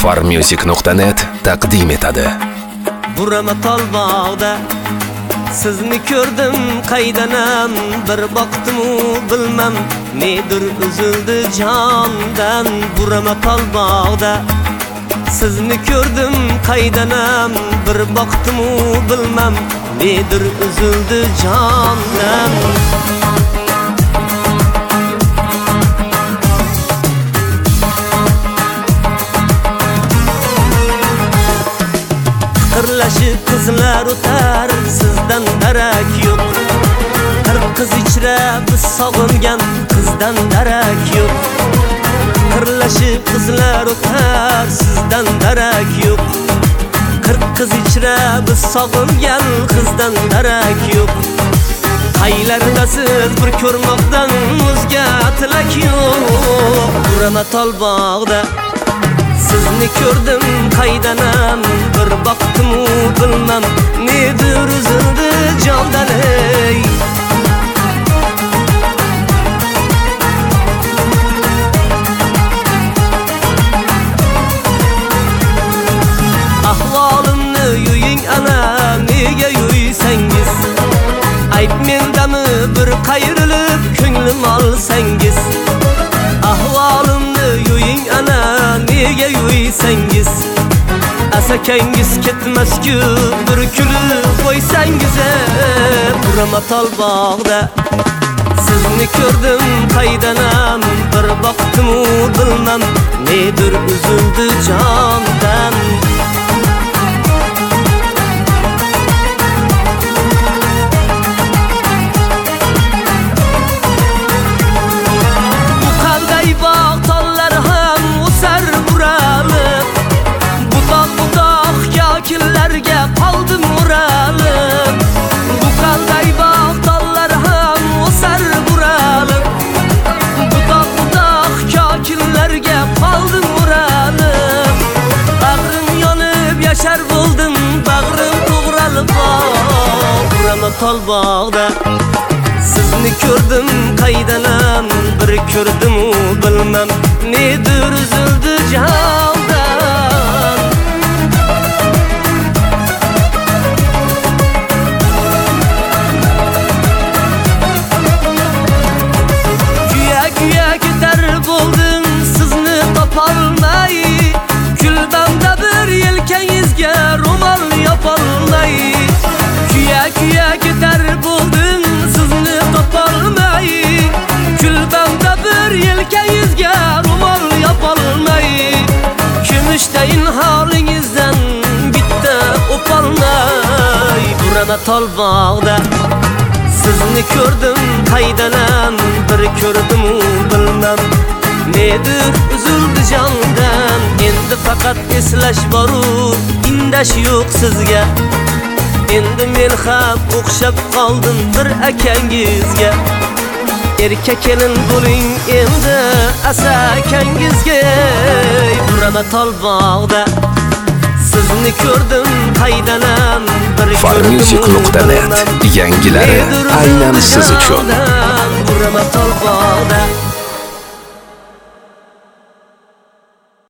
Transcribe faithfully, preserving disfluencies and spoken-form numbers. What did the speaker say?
farmusic nuqta net taqdim etadi. Burama tolbog'da sizni ko'rdim qaydanam, bir boqdimu bilmam nedir uzildi jondan. Burama tolbog'da sizni ko'rdim qaydanam, bir boqdimu bilmam nedir uzildi jondan. Qirlashib qizlar o'tar, sizdan darak yo'q. Qirq qiz ichra biz sog'ingan, qizdan darak yo'q. Qirlashib qizlar o'tar, sizdan darak yo'q. Qirq qiz ichra biz sog'ingan, qizdan darak yo'q. Qaylardasiz bir ko'rmoqdan o'zga tilak yo'q. Burama tolbog'da sizni ko'rdim qaydanam, bir boqdimu bilmam nedir uzildi jondan ey. Ahvolimni yuying ana, nega yuysangiz? Ayt mendami bir qayrilib ko'nglim olsangiz? Ahvolimni yuying ana, nega yuysangiz? Asakangiz ketmas-ku bir kulib qo'ysangiz. Burama tolbog'da sizni ko'rdim qaydanam, bir boqdimu bilmam nedir uzildi jondan. Bu qanday bog' tollar ham o'sar buralib, butoq-butoq yokinlarga qoldim o'ralib. Bu qanday bog' tollar ham o'sar buralib, butoq-butoq yokinlarga qoldim o'ralib. Bag'rim yonib yashar bo'ldim, bag'rim to'g'ralib. Burama tolbog'da sizni ko'rdim qaydanam, bir ko'rdimu bilmam nedir uzildi jondan. Kuya-kuya ketar bo'ldim sizni topolmay, kulbamda bir yelkangizga ro'mol yopolmay. Kuya-kuya ketar bo'ldim sizni topolmay, kulbamda bir yelkangizga ro'mol yopolmay. Kumushdayin holingizdan bitta o'polmay. Burama tolbog'da sizni ko'rdim qaydanam, bir ko'rdimu bilmam nedir uzildi jondan. Endi faqat eslash boru indash yo'q sizga. Endi men ham o'xshab qoldim bir akangizga. Erkak kelin bo'ling endi asakangizga. Burama tolbog'da sizni ko'rdim qaydanam, bir farmusic nuqta net yangilari aynan siz uchun. Burama tolbog'da